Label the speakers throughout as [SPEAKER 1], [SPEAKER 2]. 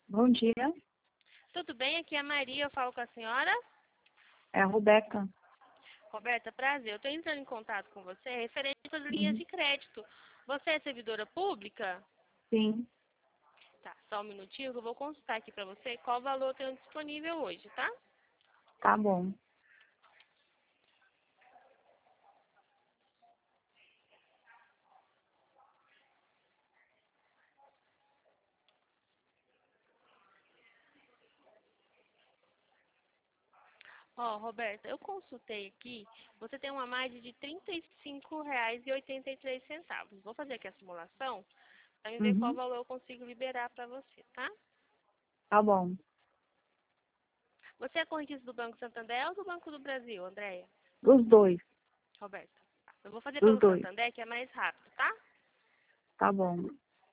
[SPEAKER 1] Bom dia,
[SPEAKER 2] Tudo bem? Aqui é a Maria, eu falo com a senhora.
[SPEAKER 1] é a Roberta.
[SPEAKER 2] Roberta, prazer. Eu estou entrando em contato com você referente às linhas
[SPEAKER 1] Uhum.
[SPEAKER 2] de crédito. Você é servidora pública?
[SPEAKER 1] Sim,
[SPEAKER 2] Tá, só um minutinho que eu vou consultar aqui para você qual valor eu tenho disponível hoje, tá?
[SPEAKER 1] tá bom.
[SPEAKER 2] Ó, Roberta, eu consultei aqui, você tem uma margem de R$ 35,83. Vou fazer aqui a simulação para ver qual
[SPEAKER 1] Uhum.
[SPEAKER 2] valor eu consigo liberar para você, tá?
[SPEAKER 1] Tá bom.
[SPEAKER 2] Você é correntista do Banco Santander ou do Banco do Brasil, Andréia?
[SPEAKER 1] Dos dois,
[SPEAKER 2] Roberta. Tá, eu vou fazer
[SPEAKER 1] dos
[SPEAKER 2] pelo
[SPEAKER 1] dois.
[SPEAKER 2] Santander, que é mais rápido, tá?
[SPEAKER 1] Tá bom.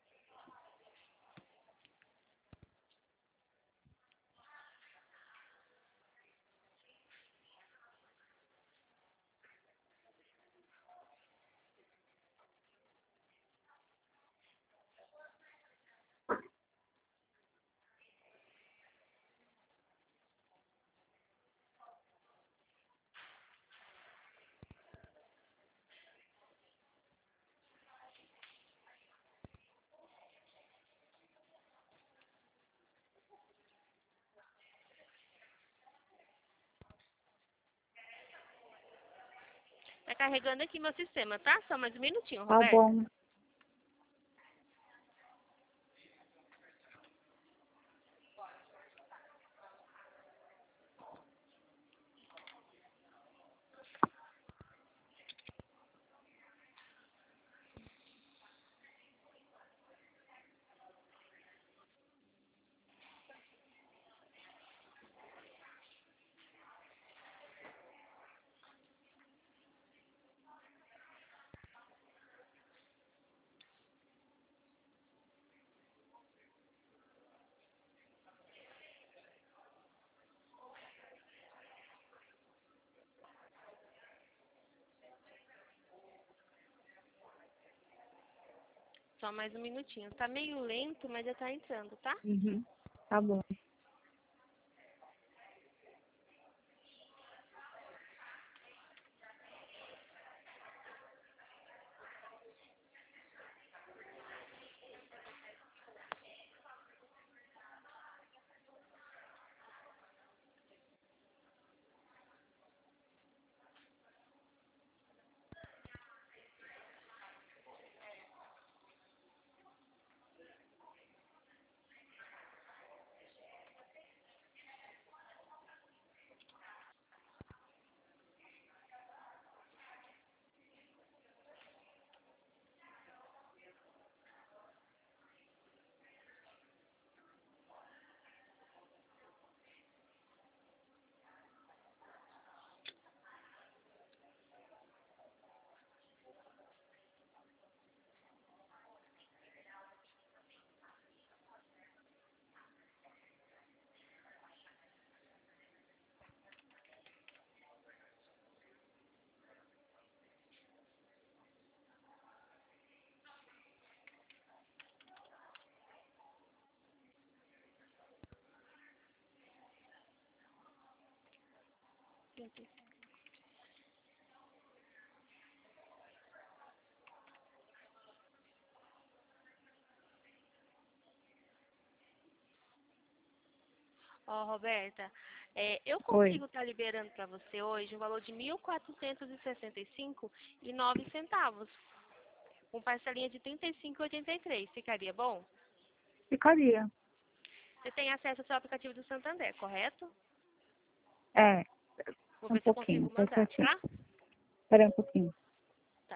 [SPEAKER 2] Tá carregando aqui meu sistema, tá? Só mais um minutinho,
[SPEAKER 1] Tá
[SPEAKER 2] Roberta.
[SPEAKER 1] bom.
[SPEAKER 2] Só mais um minutinho. Tá meio lento, mas já tá entrando, tá?
[SPEAKER 1] Uhum. Tá bom.
[SPEAKER 2] Ó, Roberta, eu
[SPEAKER 1] Oi.
[SPEAKER 2] consigo estar liberando para você hoje um valor de R$ 1.465,09, com parcelinha de R$ 35,83. Ficaria bom?
[SPEAKER 1] Ficaria.
[SPEAKER 2] Você tem acesso ao seu aplicativo do Santander, correto?
[SPEAKER 1] É,
[SPEAKER 2] Vou
[SPEAKER 1] um
[SPEAKER 2] ver se eu
[SPEAKER 1] pouquinho.
[SPEAKER 2] consigo
[SPEAKER 1] Tá
[SPEAKER 2] mandar,
[SPEAKER 1] certinho.
[SPEAKER 2] tá?
[SPEAKER 1] Espera um pouquinho.
[SPEAKER 2] Tá.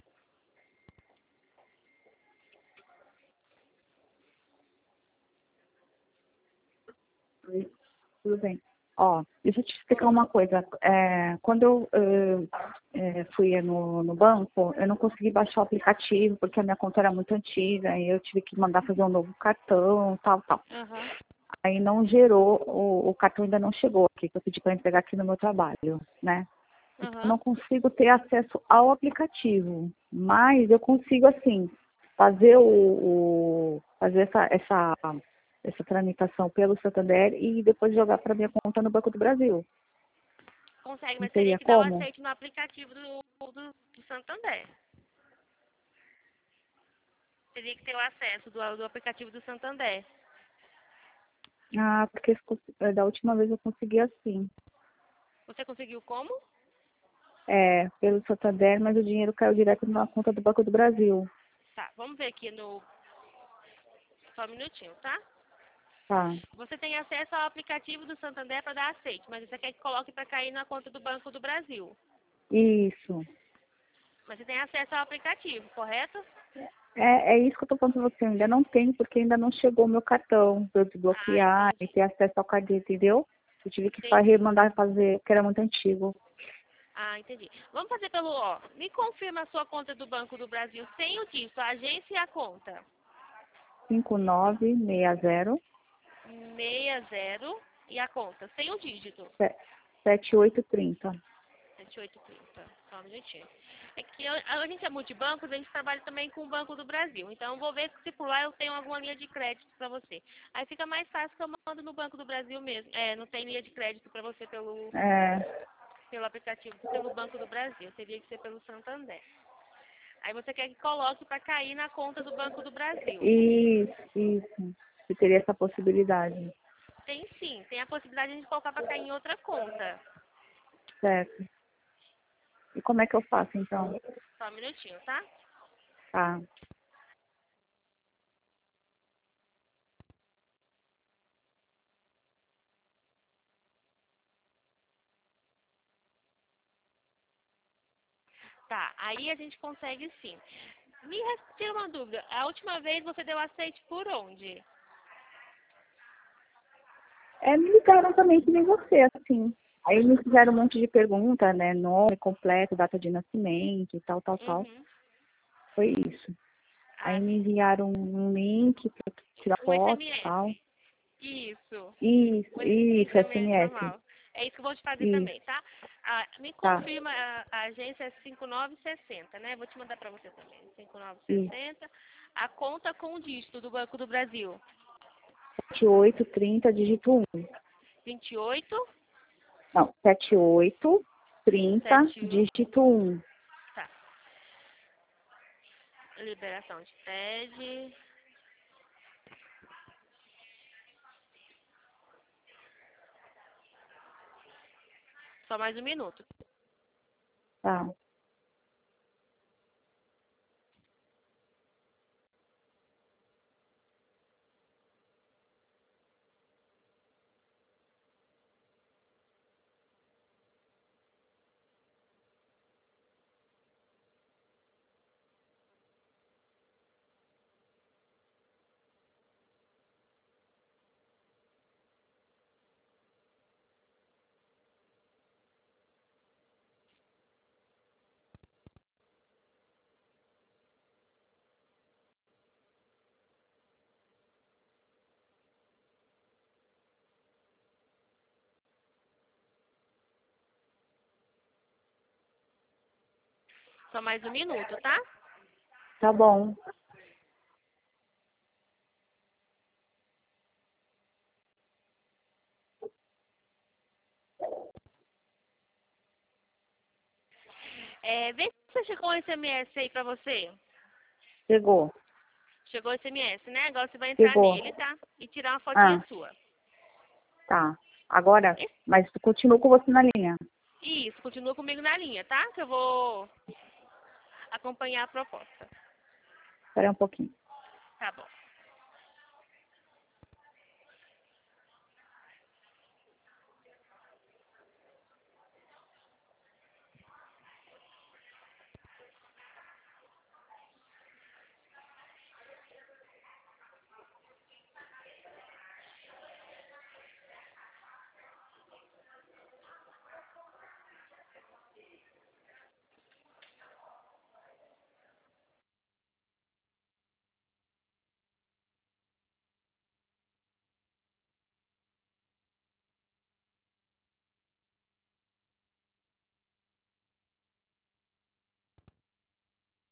[SPEAKER 1] Tudo bem. Ó, deixa eu te explicar uma coisa. Quando eu fui no banco, eu não consegui baixar o aplicativo porque a minha conta era muito antiga e eu tive que mandar fazer um novo cartão, tal, tal.
[SPEAKER 2] Aham.
[SPEAKER 1] Aí não gerou, o cartão ainda não chegou aqui, que eu pedi para entregar aqui no meu trabalho, né? Então eu
[SPEAKER 2] Aham.
[SPEAKER 1] não consigo ter acesso ao aplicativo, mas eu consigo, assim, fazer fazer essa essa tramitação pelo Santander e depois jogar para minha conta no Banco do Brasil.
[SPEAKER 2] Consegue,
[SPEAKER 1] Não
[SPEAKER 2] mas teria
[SPEAKER 1] teria
[SPEAKER 2] que dar o
[SPEAKER 1] como?
[SPEAKER 2] aceite no aplicativo do Santander. Teria que ter o acesso do aplicativo do Santander.
[SPEAKER 1] Ah, porque da última vez eu consegui assim.
[SPEAKER 2] Você conseguiu como?
[SPEAKER 1] É, pelo Santander, mas o dinheiro caiu direto na conta do Banco do Brasil.
[SPEAKER 2] Tá, vamos ver aqui no... Só um minutinho, tá?
[SPEAKER 1] Tá.
[SPEAKER 2] Você tem acesso ao aplicativo do Santander para dar aceite, mas você quer que coloque para cair na conta do Banco do Brasil.
[SPEAKER 1] Isso.
[SPEAKER 2] Mas você tem acesso ao aplicativo, correto?
[SPEAKER 1] É isso que eu tô falando pra você. Eu ainda não tenho, porque ainda não chegou o meu cartão pra eu
[SPEAKER 2] Ah,
[SPEAKER 1] desbloquear e
[SPEAKER 2] entendi.
[SPEAKER 1] ter acesso ao cartão, entendeu? Eu tive que
[SPEAKER 2] Entendi.
[SPEAKER 1] mandar fazer, que era muito antigo.
[SPEAKER 2] Ah, entendi. Vamos fazer pelo ó. Me confirma a sua conta do Banco do Brasil sem o dígito, a agência e a conta.
[SPEAKER 1] 5960
[SPEAKER 2] 60 e a conta, sem o dígito.
[SPEAKER 1] 7830.
[SPEAKER 2] 7830. Só um minutinho. É que a gente é multibancos, a gente trabalha também com o Banco do Brasil. Então, eu vou ver se por lá eu tenho alguma linha de crédito para você. Aí fica mais fácil que eu mando no Banco do Brasil mesmo. É, não tem linha de crédito para você
[SPEAKER 1] É,
[SPEAKER 2] pelo aplicativo, pelo Banco do Brasil. Teria que ser pelo Santander. Aí você quer que coloque para cair na conta do Banco do Brasil.
[SPEAKER 1] isso. Eu teria essa possibilidade.
[SPEAKER 2] Tem sim, tem a possibilidade de a gente colocar para cair em outra conta.
[SPEAKER 1] Certo. E como é que eu faço, então?
[SPEAKER 2] Só um minutinho, tá?
[SPEAKER 1] Tá.
[SPEAKER 2] Tá, aí a gente consegue sim. Tira uma dúvida. A última vez você deu aceite por onde?
[SPEAKER 1] Me ligaram também que nem você, assim. Aí me fizeram um monte de pergunta, né? Nome completo, data de nascimento, e tal, tal, tal.
[SPEAKER 2] Uhum.
[SPEAKER 1] Foi isso. Aí
[SPEAKER 2] Ah,
[SPEAKER 1] me
[SPEAKER 2] sim.
[SPEAKER 1] enviaram um link para tirar
[SPEAKER 2] Um
[SPEAKER 1] foto e tal.
[SPEAKER 2] SMS. Isso.
[SPEAKER 1] Isso,
[SPEAKER 2] SMS
[SPEAKER 1] SMS.
[SPEAKER 2] normal. É isso que eu vou te fazer
[SPEAKER 1] Isso,
[SPEAKER 2] também, tá? Ah, me
[SPEAKER 1] tá.
[SPEAKER 2] confirma, a agência é 5960, né? Vou te mandar pra você também.
[SPEAKER 1] Isso.
[SPEAKER 2] 5960. A conta com o dígito do Banco do Brasil.
[SPEAKER 1] 7830, dígito 1.
[SPEAKER 2] 28
[SPEAKER 1] Não, 7830,
[SPEAKER 2] 71.
[SPEAKER 1] dígito 1.
[SPEAKER 2] Tá. Liberação de TED. Só mais um minuto.
[SPEAKER 1] Tá.
[SPEAKER 2] Só mais um minuto, tá?
[SPEAKER 1] Tá bom.
[SPEAKER 2] Vê se você chegou um SMS aí pra você.
[SPEAKER 1] Chegou.
[SPEAKER 2] Chegou o SMS, né? Agora você vai entrar
[SPEAKER 1] Chegou.
[SPEAKER 2] nele, tá? E tirar uma fotinha
[SPEAKER 1] Ah,
[SPEAKER 2] sua.
[SPEAKER 1] tá. Agora, mas continuo com você na linha.
[SPEAKER 2] Isso, continua comigo na linha, tá? Que eu vou acompanhar a proposta.
[SPEAKER 1] Espera um pouquinho.
[SPEAKER 2] Tá bom.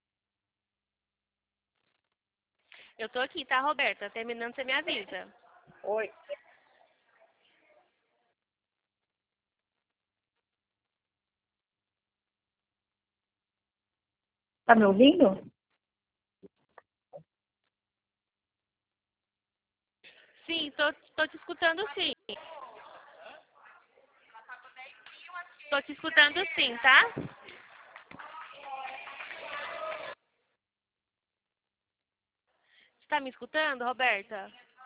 [SPEAKER 2] Eu tô aqui, tá, Roberta? Terminando, você me avisa.
[SPEAKER 1] Oi. Tá me ouvindo?
[SPEAKER 2] Sim, tô te escutando sim. Tô te escutando sim, tá? Você tá me escutando, Roberta?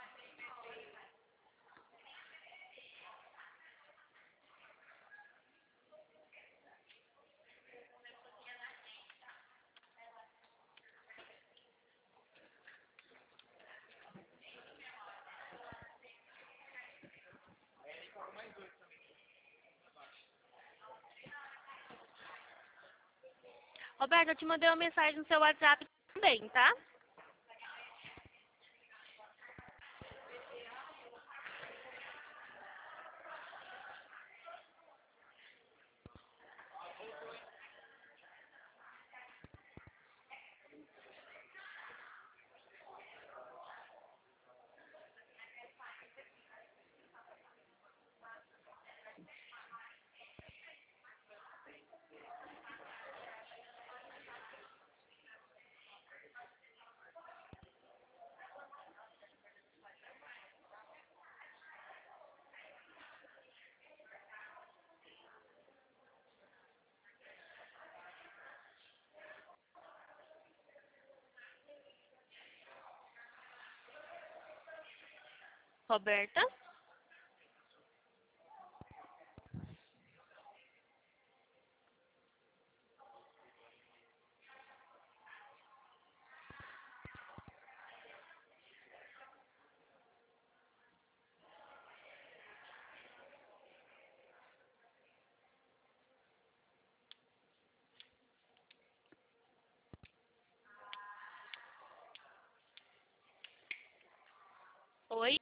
[SPEAKER 2] Roberta, eu te mandei uma mensagem no seu WhatsApp também, tá? Roberta? Oi?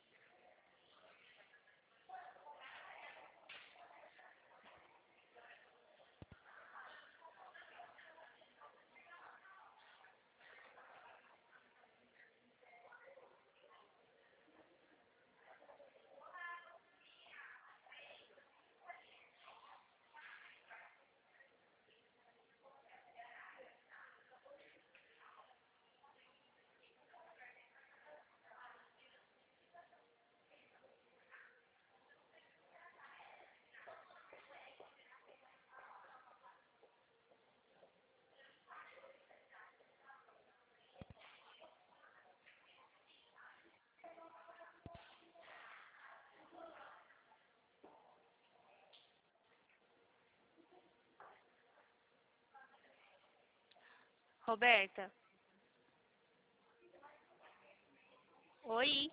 [SPEAKER 2] Roberta? Oi?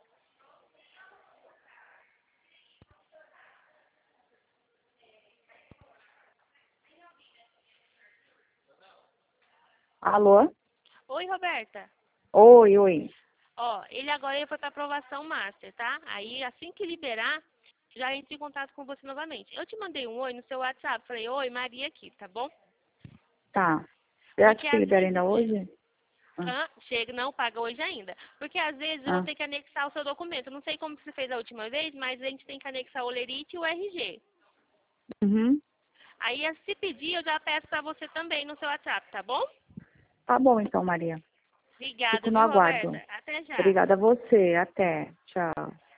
[SPEAKER 1] Alô?
[SPEAKER 2] Oi, Roberta?
[SPEAKER 1] Oi, oi.
[SPEAKER 2] Ó, ele agora foi pra aprovação master, tá? Aí, assim que liberar, já entra em contato com você novamente. Eu te mandei um oi no seu WhatsApp. Falei, oi, Maria aqui, tá bom?
[SPEAKER 1] Tá. Você acha
[SPEAKER 2] Porque
[SPEAKER 1] que
[SPEAKER 2] às
[SPEAKER 1] libera
[SPEAKER 2] vezes...
[SPEAKER 1] ainda hoje? Ah,
[SPEAKER 2] chega, não paga hoje ainda. Porque às vezes eu vou
[SPEAKER 1] ah,
[SPEAKER 2] ter que anexar o seu documento. Eu não sei como você fez a última vez, mas a gente tem que anexar o Olerite e o RG.
[SPEAKER 1] uhum.
[SPEAKER 2] Aí, se pedir, eu já peço pra você também no seu WhatsApp, tá bom?
[SPEAKER 1] Tá bom então, Maria.
[SPEAKER 2] Obrigada,
[SPEAKER 1] Fico no
[SPEAKER 2] viu, Roberta?
[SPEAKER 1] aguardo.
[SPEAKER 2] Até já.
[SPEAKER 1] Obrigada a você. Até. Tchau.